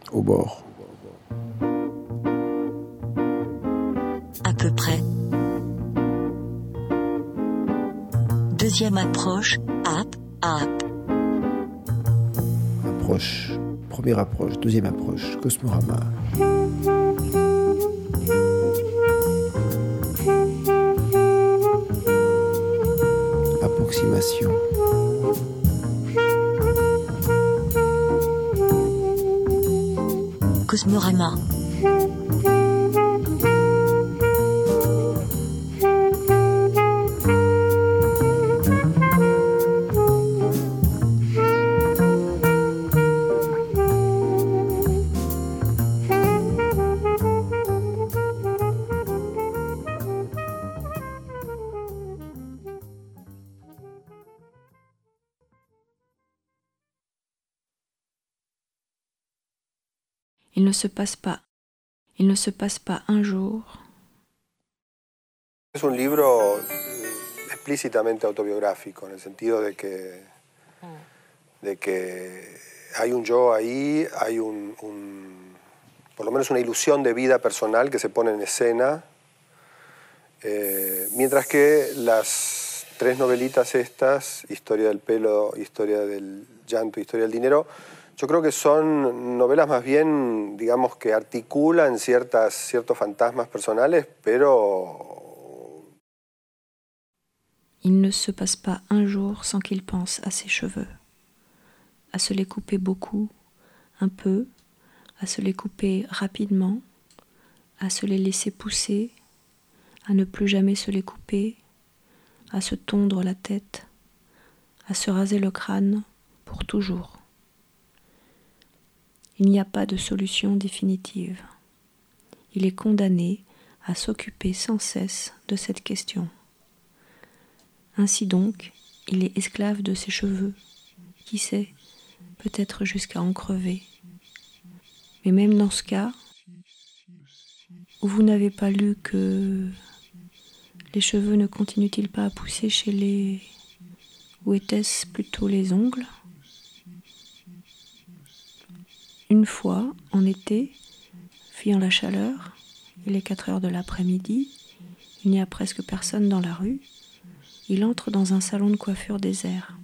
au bord. À peu près. Deuxième approche, up. Approche, première approche, deuxième approche, Cosmorama. Approximation. Cosmorama. Il ne se passe pas un jour. Es un libro explícitamente autobiográfico, en el sentido de que hay un yo ahí, hay por lo menos una ilusión de vida personal que se pone en escena, mientras que las tres novelitas estas, Historia del pelo, Historia del llanto, Historia del dinero, yo creo que son novelas más bien, digamos, que articulan ciertos fantasmas personales, pero... Il ne se passe pas un jour sans qu'il pense à ses cheveux, à se les couper beaucoup, un peu, à se les couper rapidement, à se les laisser pousser, à ne plus jamais se les couper, à se tondre la tête, à se raser le crâne pour toujours. Il n'y a pas de solution définitive. Il est condamné à s'occuper sans cesse de cette question. Ainsi donc, il est esclave de ses cheveux, qui sait, peut-être jusqu'à en crever. Mais même dans ce cas, où vous n'avez pas lu que les cheveux ne continuent-ils pas à pousser chez les... ou étaient-ce plutôt les ongles ? Une fois, en été, fuyant la chaleur, il est 4 heures de l'après-midi, il n'y a presque personne dans la rue, il entre dans un salon de coiffure désert.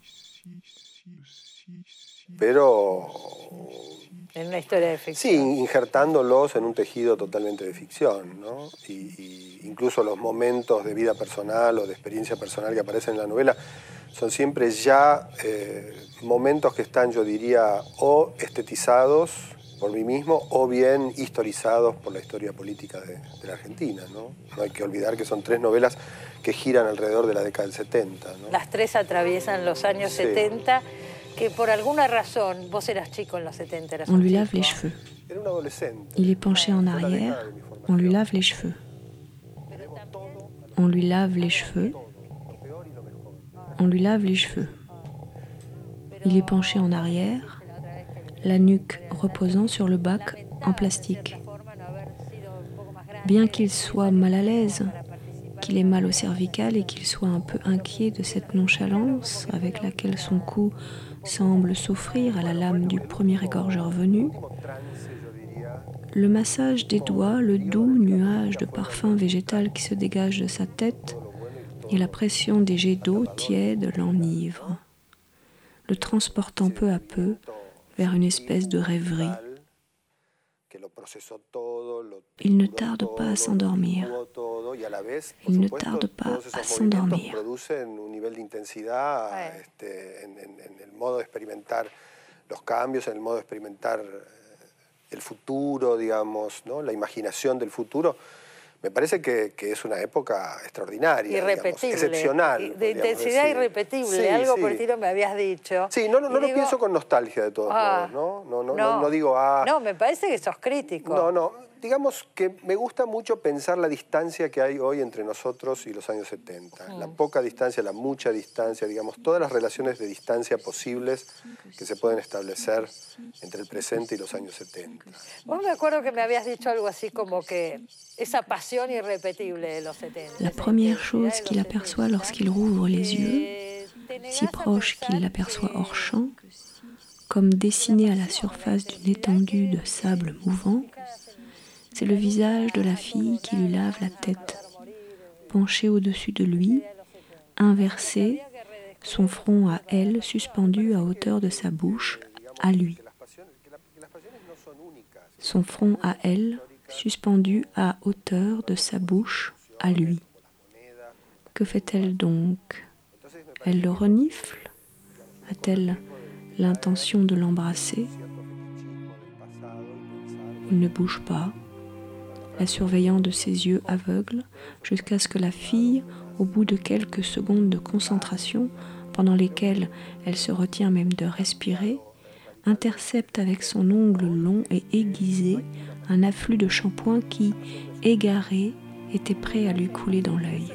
Pero... En una historia de ficción. Sí, injertándolos en un tejido totalmente de ficción, ¿no? Y incluso los momentos de vida personal o de experiencia personal que aparecen en la novela son siempre ya momentos que están, yo diría, o estetizados por mí mismo o bien historizados por la historia política de la Argentina, ¿no? No hay que olvidar que son 3 novelas que giran alrededor de la década del 70, ¿no? Las 3 atraviesan los años 70, que por alguna razón, vos eras chico en los 70, eras On lui un lave chico. les cheveux. Era un adolescente. Il est penché en arrière, on lui lave les cheveux. On lui lave les cheveux. On lui lave les cheveux. Il est penché en arrière, la nuque reposant sur le bac en plastique. Bien qu'il soit mal à l'aise, qu'il ait mal au cervical et qu'il soit un peu inquiet de cette nonchalance avec laquelle son cou semble s'offrir à la lame du premier égorgeur venu, le massage des doigts, le doux nuage de parfum végétal qui se dégage de sa tête et la pression des jets d'eau tiède l'enivrent, le transportant peu à peu vers une espèce de rêverie. Il ne tarde pas à s'endormir. Il ne tarde pas à s'endormir. Producen un nivel de intensidad en el modo de experimentar los cambios, en el modo de experimentar el futuro, digamos, ¿no? La imaginación del futuro. Me parece que es una época extraordinaria, Irrepetible, digamos, excepcional. De intensidad decir. irrepetible, Sí, algo sí. por el estilo me habías dicho. Sí, no lo pienso con nostalgia de todos modos, ¿no? No digo, No, me parece que sos crítico. No, digamos que me gusta mucho pensar la distancia que hay hoy entre nosotros y los años 70. La poca distancia, la mucha distancia, digamos, todas las relaciones de distancia posibles que se pueden establecer entre el presente y los años 70. Vos me acuerdo que me habías dicho algo así como que esa pasión irrepetible de los 70. La première chose qu'il aperçoit lorsqu'il rouvre les yeux, si proche qu'il l'aperçoit hors champ, comme dessiné à la surface d'une étendue de sable mouvant, c'est le visage de la fille qui lui lave la tête, penchée au-dessus de lui, inversé, son front à elle suspendu à hauteur de sa bouche, à lui. Son front à elle, suspendu à hauteur de sa bouche, à lui. Que fait-elle donc? Elle le renifle? A-t-elle l'intention de l'embrasser? Il ne bouge pas, la surveillant de ses yeux aveugles, jusqu'à ce que la fille, au bout de quelques secondes de concentration, pendant lesquelles elle se retient même de respirer, intercepte avec son ongle long et aiguisé un afflux de shampoing qui, égaré, était prêt à lui couler dans l'œil.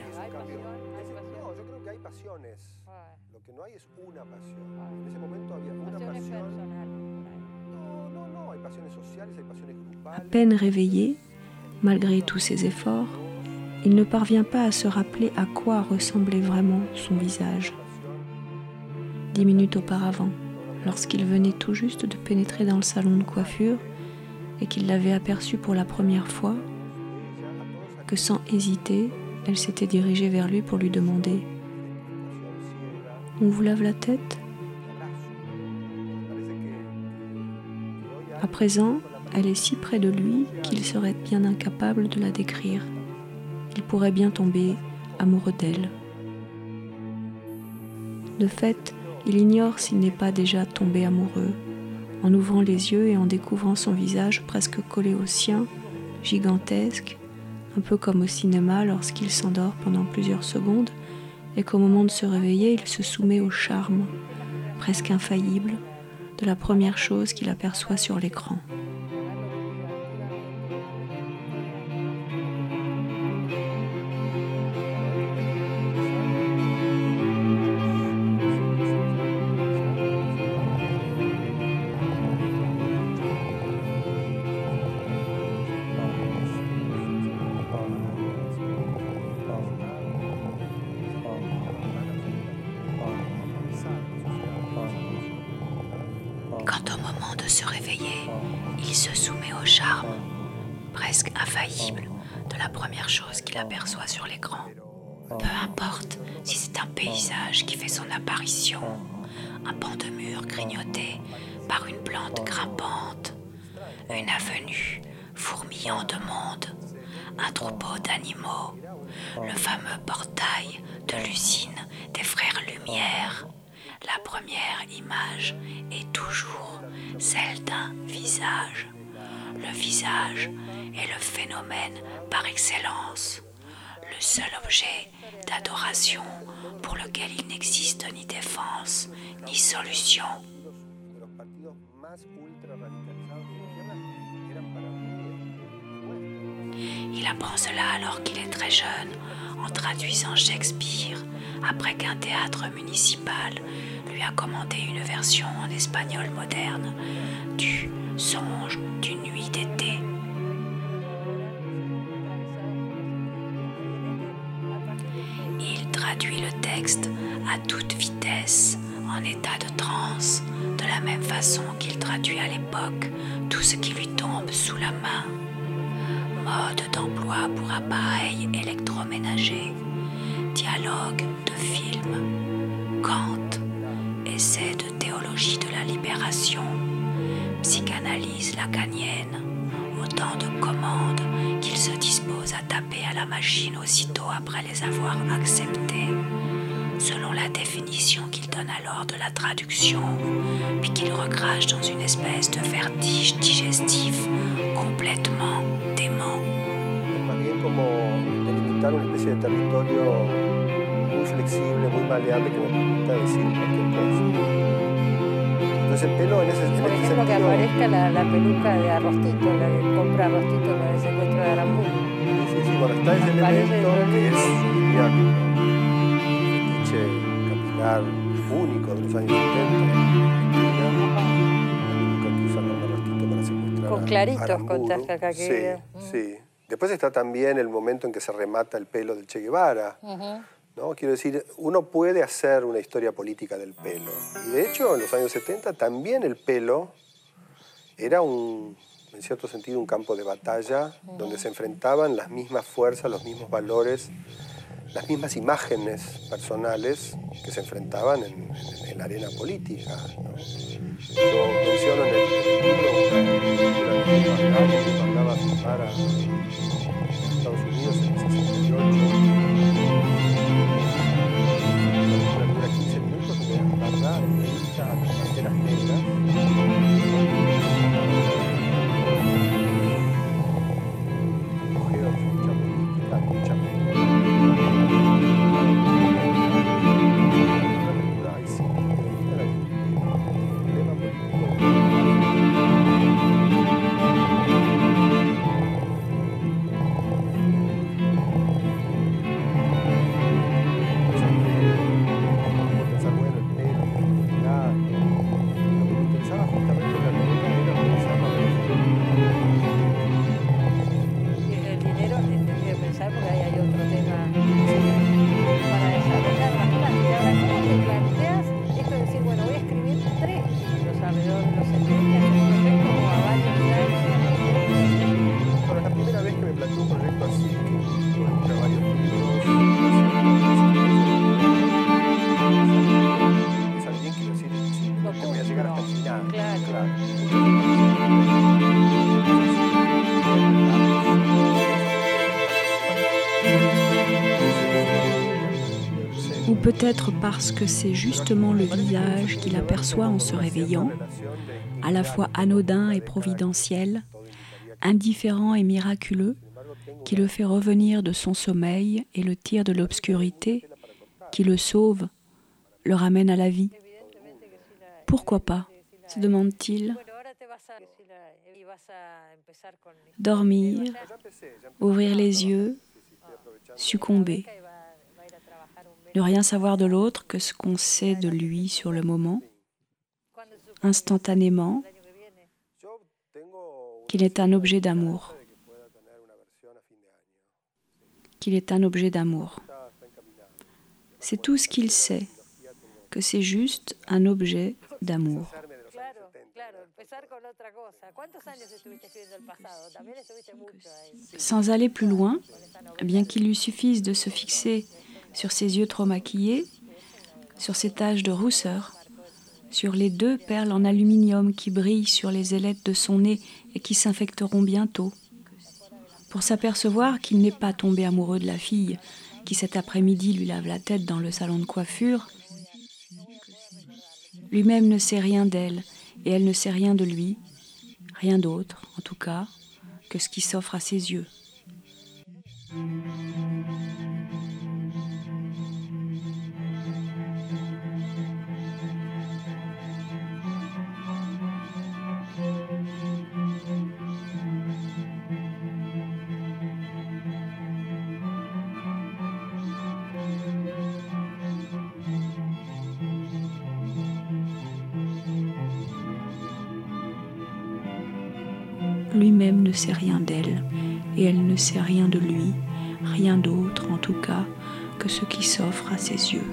À peine réveillé, malgré tous ses efforts, il ne parvient pas à se rappeler à quoi ressemblait vraiment son visage. 10 minutes auparavant, lorsqu'il venait tout juste de pénétrer dans le salon de coiffure et qu'il l'avait aperçue pour la première fois, que sans hésiter, elle s'était dirigée vers lui pour lui demander « On vous lave la tête ?» À présent, elle est si près de lui qu'il serait bien incapable de la décrire. Il pourrait bien tomber amoureux d'elle. De fait, il ignore s'il n'est pas déjà tombé amoureux, en ouvrant les yeux et en découvrant son visage presque collé au sien, gigantesque, un peu comme au cinéma lorsqu'il s'endort pendant plusieurs secondes et qu'au moment de se réveiller, il se soumet au charme, presque infaillible, de la première chose qu'il aperçoit sur l'écran. Quand au moment de se réveiller, il se soumet au charme, presque infaillible, de la première chose qu'il aperçoit sur l'écran. Peu importe si c'est un paysage qui fait son apparition, un pan de mur grignoté par une plante grimpante, une avenue fourmillant de monde, un troupeau d'animaux, le fameux portail de l'usine des Frères Lumière. La première image est toujours celle d'un visage. Le visage est le phénomène par excellence, le seul objet d'adoration pour lequel il n'existe ni défense ni solution. Il apprend cela alors qu'il est très jeune, en traduisant Shakespeare, après qu'un théâtre municipal lui a commandé une version en espagnol moderne du Songe d'une nuit d'été. Il traduit le texte à toute vitesse, en état de transe, de la même façon qu'il traduit à l'époque tout ce qui lui tombe sous la main. Mode d'emploi pour appareils électroménagers, dialogue de film, Kant, essai de théologie de la libération, psychanalyse lacanienne, autant de commandes qu'il se dispose à taper à la machine aussitôt après les avoir acceptées, selon la définition qu'il donne alors de la traduction, puis qu'il recrache dans une espèce de vertige digestif complètement dément. Como delimitar una especie de territorio muy flexible, muy maleable que me permita decir cualquier cosa. Entonces el pelo en ese Por ejemplo, sentido... que aparezca la peluca de Arrostito, la que compra Arrostito en el secuestro de Aramburu. Sí, bueno, está ese elemento que es ya un fetiche capilar único de los años 70. Que usan los Arrostito para secuestrar Con claritos, a Aramburu. contaste acá que... Sí, sí. Después está también el momento en que se remata el pelo del Che Guevara, ¿no? Quiero decir, uno puede hacer una historia política del pelo. Y de hecho, en los años 70 también el pelo era en cierto sentido, un campo de batalla donde se enfrentaban las mismas fuerzas, los mismos valores, las mismas imágenes personales que se enfrentaban en la arena política, ¿no? Yo menciono en el libro una película que mandaba a filmar a Estados Unidos en el 68. La película dura 15 minutos y me narra entrevista a las banderas negras. Ou peut-être parce que c'est justement le visage qu'il aperçoit en se réveillant, à la fois anodin et providentiel, indifférent et miraculeux, qui le fait revenir de son sommeil et le tire de l'obscurité, qui le sauve, le ramène à la vie. Pourquoi pas, se demande-t-il. Dormir, ouvrir les yeux, succomber. Ne rien savoir de l'autre que ce qu'on sait de lui sur le moment, instantanément, qu'il est un objet d'amour. Qu'il est un objet d'amour. C'est tout ce qu'il sait, que c'est juste un objet d'amour. Sans aller plus loin, bien qu'il lui suffise de se fixer sur ses yeux trop maquillés, sur ses taches de rousseur, sur les 2 perles en aluminium qui brillent sur les ailettes de son nez et qui s'infecteront bientôt, pour s'apercevoir qu'il n'est pas tombé amoureux de la fille qui cet après-midi lui lave la tête dans le salon de coiffure. Lui-même ne sait rien d'elle et elle ne sait rien de lui, rien d'autre, en tout cas, que ce qui s'offre à ses yeux. Lui-même ne sait rien d'elle, et elle ne sait rien de lui, rien d'autre en tout cas que ce qui s'offre à ses yeux.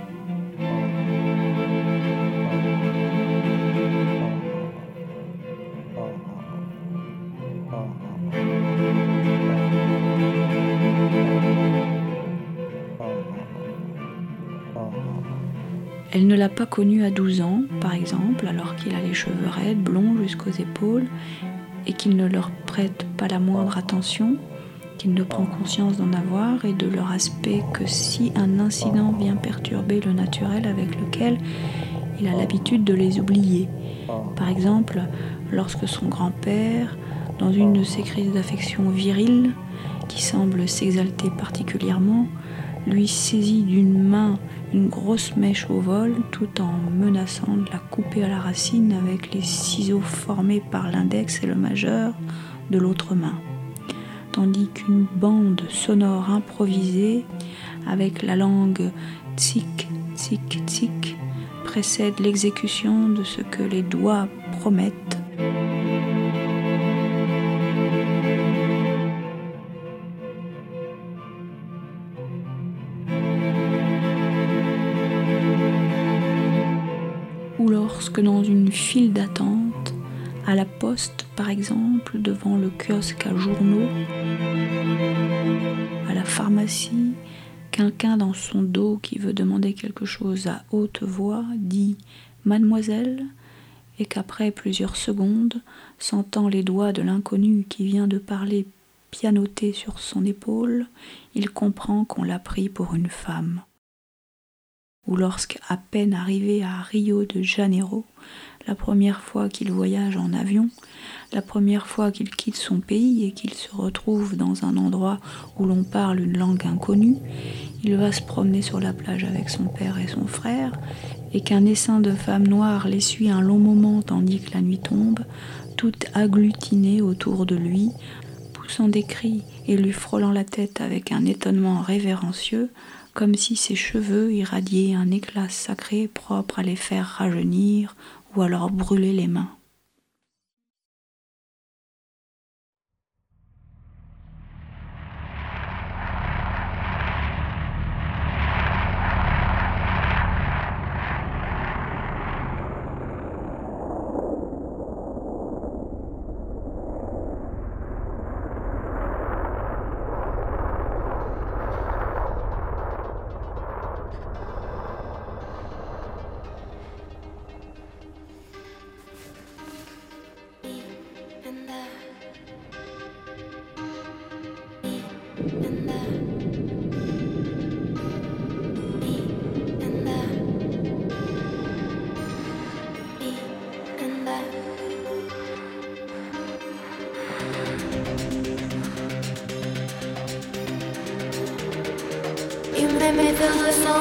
Elle ne l'a pas connu à 12 ans, par exemple, alors qu'il a les cheveux raides, blonds jusqu'aux épaules, et qu'il ne leur prête pas la moindre attention, qu'il ne prend conscience d'en avoir et de leur aspect que si un incident vient perturber le naturel avec lequel il a l'habitude de les oublier. Par exemple, lorsque son grand-père, dans une de ses crises d'affection virile, qui semble s'exalter particulièrement, lui saisit d'une main une grosse mèche au vol tout en menaçant de la couper à la racine avec les ciseaux formés par l'index et le majeur de l'autre main. Tandis qu'une bande sonore improvisée avec la langue tsic, tsic, tsic précède l'exécution de ce que les doigts promettent. lorsque dans une file d'attente, à la poste par exemple, devant le kiosque à journaux, à la pharmacie, quelqu'un dans son dos qui veut demander quelque chose à haute voix dit « Mademoiselle » et qu'après plusieurs secondes, sentant les doigts de l'inconnu qui vient de parler pianoter sur son épaule, il comprend qu'on l'a pris pour une femme. Ou lorsqu'à peine arrivé à Rio de Janeiro, la première fois qu'il voyage en avion, la première fois qu'il quitte son pays et qu'il se retrouve dans un endroit où l'on parle une langue inconnue, il va se promener sur la plage avec son père et son frère, et qu'un essaim de femmes noires l'essuie un long moment tandis que la nuit tombe, toutes agglutinées autour de lui, poussant des cris et lui frôlant la tête avec un étonnement révérencieux, comme si ses cheveux irradiaient un éclat sacré propre à les faire rajeunir ou à leur brûler les mains. made me feel so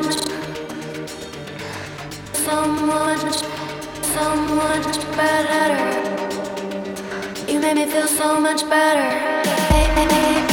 much better. You made me feel so much better. Hey, hey, hey.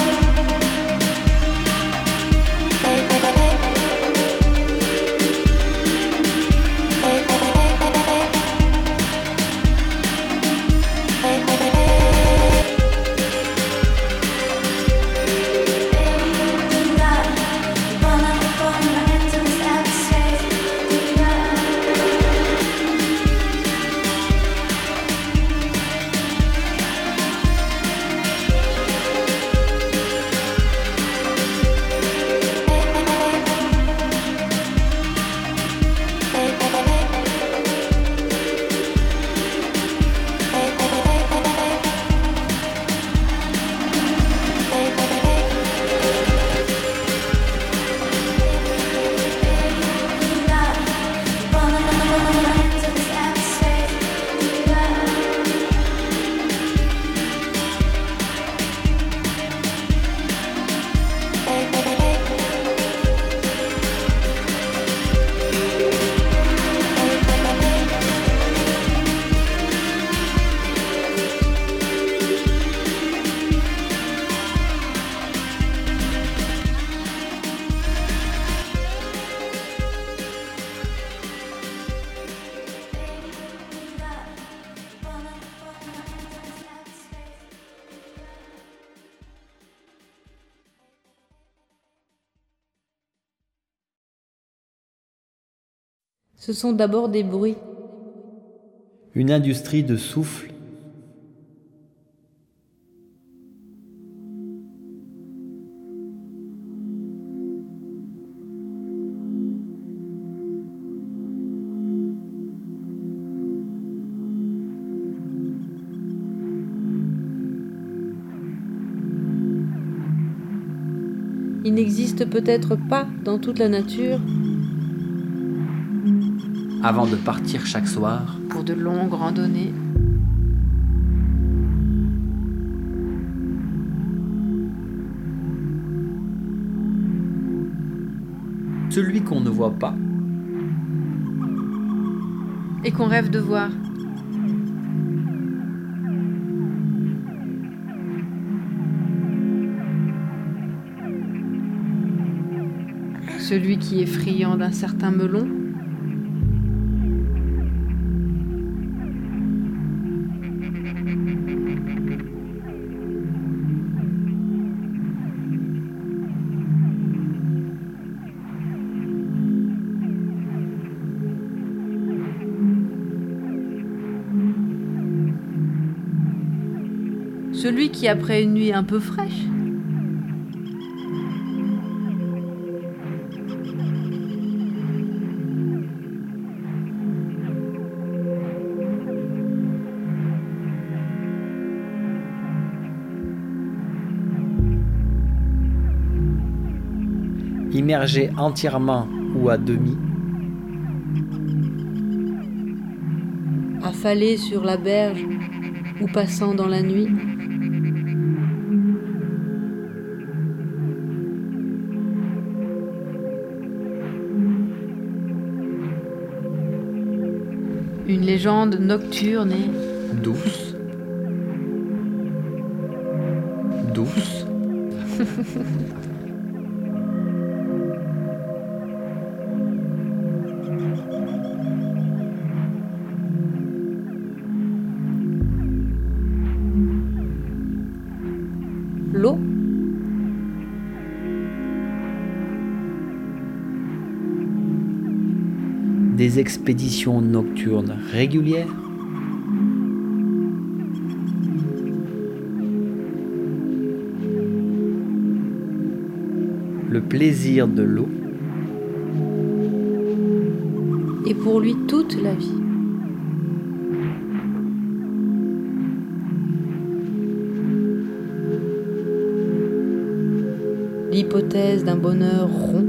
Ce sont d'abord des bruits. Une industrie de souffle. Il n'existe peut-être pas dans toute la nature. Avant de partir chaque soir, Pour de longues randonnées. celui qu'on ne voit pas, Et qu'on rêve de voir. Celui qui est friand d'un certain melon. Celui qui, après une nuit un peu fraîche, Immergé entièrement ou à demi, affalé sur la berge ou passant dans la nuit, une légende nocturne et douce, douce, l'eau, des expéditions nocturnes régulières, le plaisir de l'eau, et pour lui toute la vie. L'hypothèse d'un bonheur rond,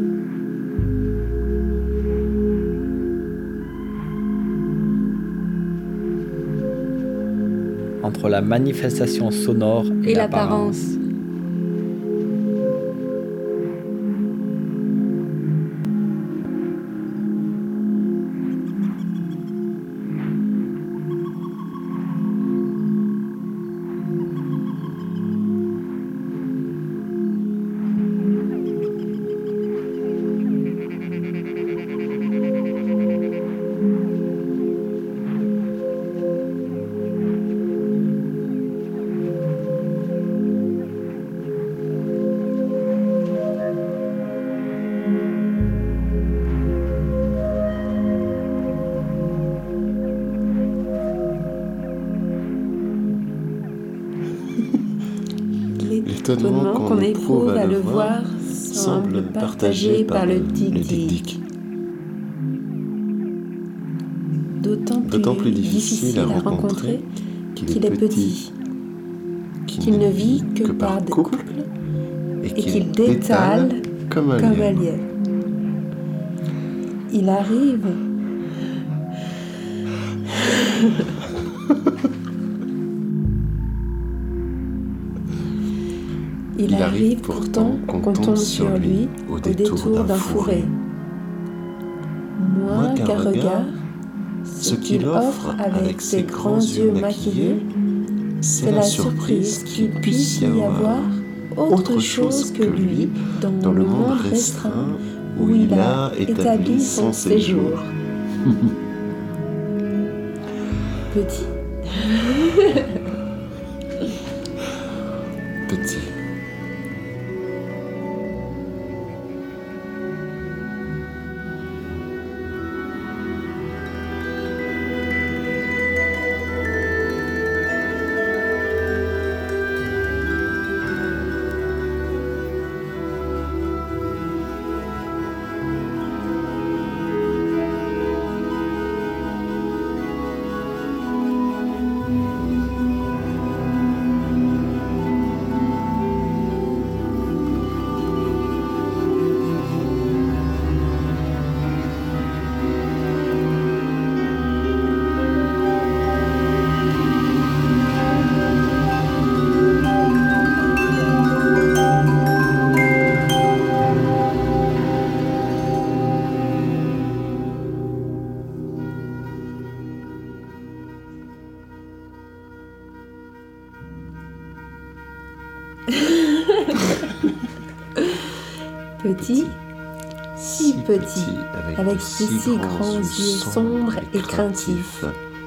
entre la manifestation sonore et l'apparence. L'étonnement qu'on éprouve à le voir semble partagé par le tic-tic. D'autant plus difficile à rencontrer qu'il est petit, qu'il ne vit que par des couples et qu'il détale comme un lièvre. Il arrive Il arrive pourtant qu'on tombe sur lui au détour d'un fourré. Moins qu'un regard, ce qu'il offre avec ses grands yeux maquillés, c'est la surprise qu'il puisse y avoir autre chose que lui dans le monde restreint où il a établi son séjour. Petit. Petit. Petit, si petit, avec de si grands yeux sombres et craintifs,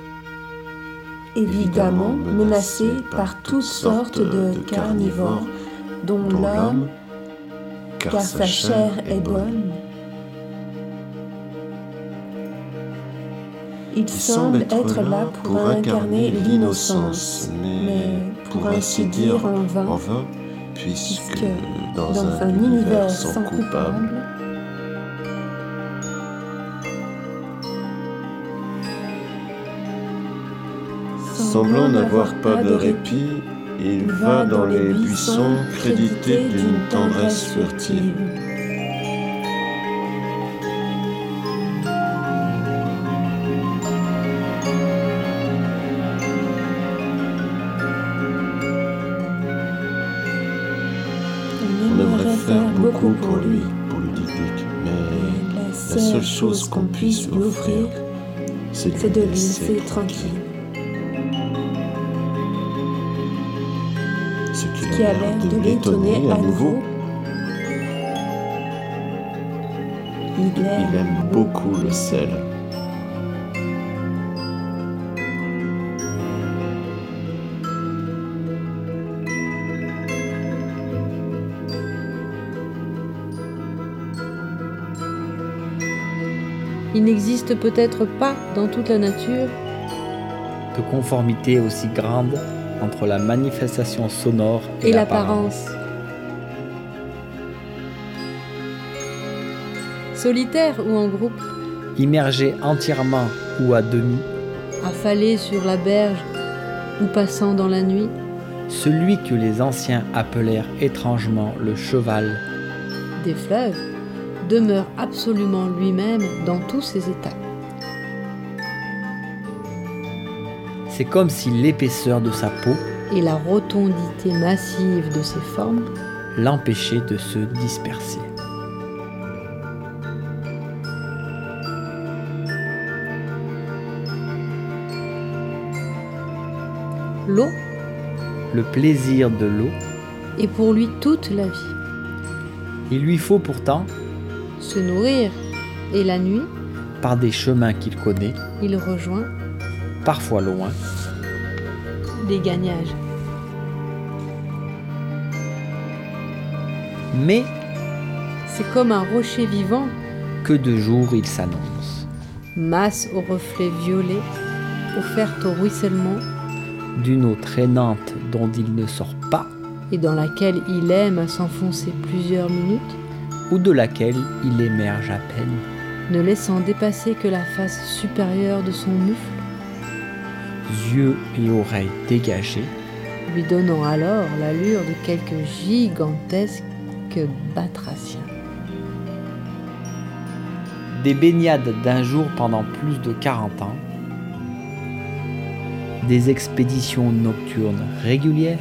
évidemment menacé par toutes sortes de carnivores, dont l'homme, car sa chair est bonne. Il semble être là pour incarner l'innocence, mais pour ainsi dire en vain, puisque dans un univers sans coupable, semblant n'avoir pas de répit, il va dans les buissons crédité d'une tendresse furtive. On aimerait faire beaucoup pour lui dicter, mais la seule chose qu'on puisse lui offrir, c'est de le laisser tranquille. Ce qui a l'air de l'étonner à nouveau. Il aime beaucoup le sel. Il n'existe peut-être pas dans toute la nature de conformité aussi grande entre la manifestation sonore et l'apparence. Solitaire ou en groupe, immergé entièrement ou à demi, affalé sur la berge ou passant dans la nuit, celui que les anciens appelèrent étrangement le cheval des fleuves demeure absolument lui-même dans tous ses états. C'est comme si l'épaisseur de sa peau et la rotondité massive de ses formes l'empêchaient de se disperser. L'eau, le plaisir de l'eau, est pour lui toute la vie. Il lui faut pourtant se nourrir, et la nuit, par des chemins qu'il connaît, il rejoint, parfois loin, des gagnages. Mais c'est comme un rocher vivant que de jour il s'annonce. Masse au reflet violet, offerte au ruissellement, d'une eau traînante dont il ne sort pas, et dans laquelle il aime à s'enfoncer plusieurs minutes, ou de laquelle il émerge à peine, ne laissant dépasser que la face supérieure de son mufle, yeux et oreilles dégagés, lui donnant alors l'allure de quelque gigantesque batracien. Des baignades d'un jour pendant plus de 40 ans, des expéditions nocturnes régulières,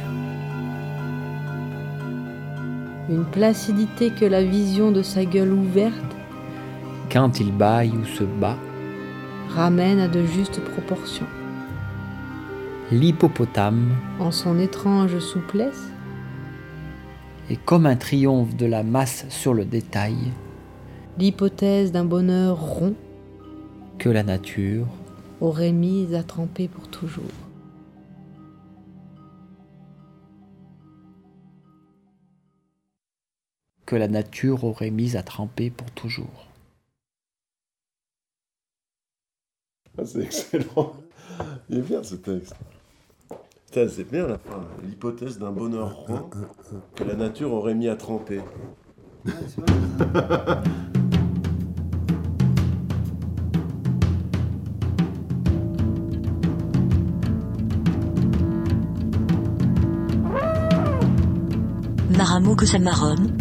une placidité que la vision de sa gueule ouverte, quand il bâille ou se bat, ramène à de justes proportions. L'hippopotame, en son étrange souplesse, est comme un triomphe de la masse sur le détail, l'hypothèse d'un bonheur rond que la nature aurait mis à tremper pour toujours. Que la nature aurait mis à tremper pour toujours. Ah, c'est excellent. Il est bien ce texte. Putain, c'est bien la fin. L'hypothèse d'un bonheur rond que la nature aurait mis à tremper. Maramo que ça marronne.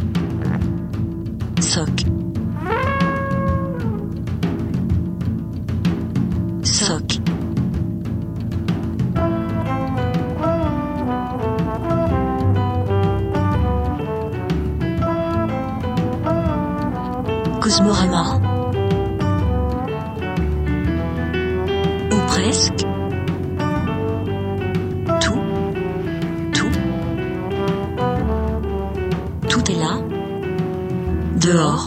Soc. Soc. Cosmorama. Ou presque. Tout est là. Dehors.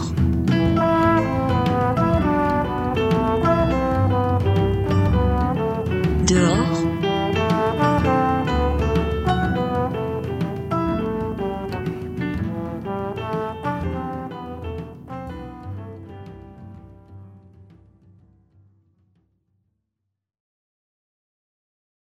Dehors.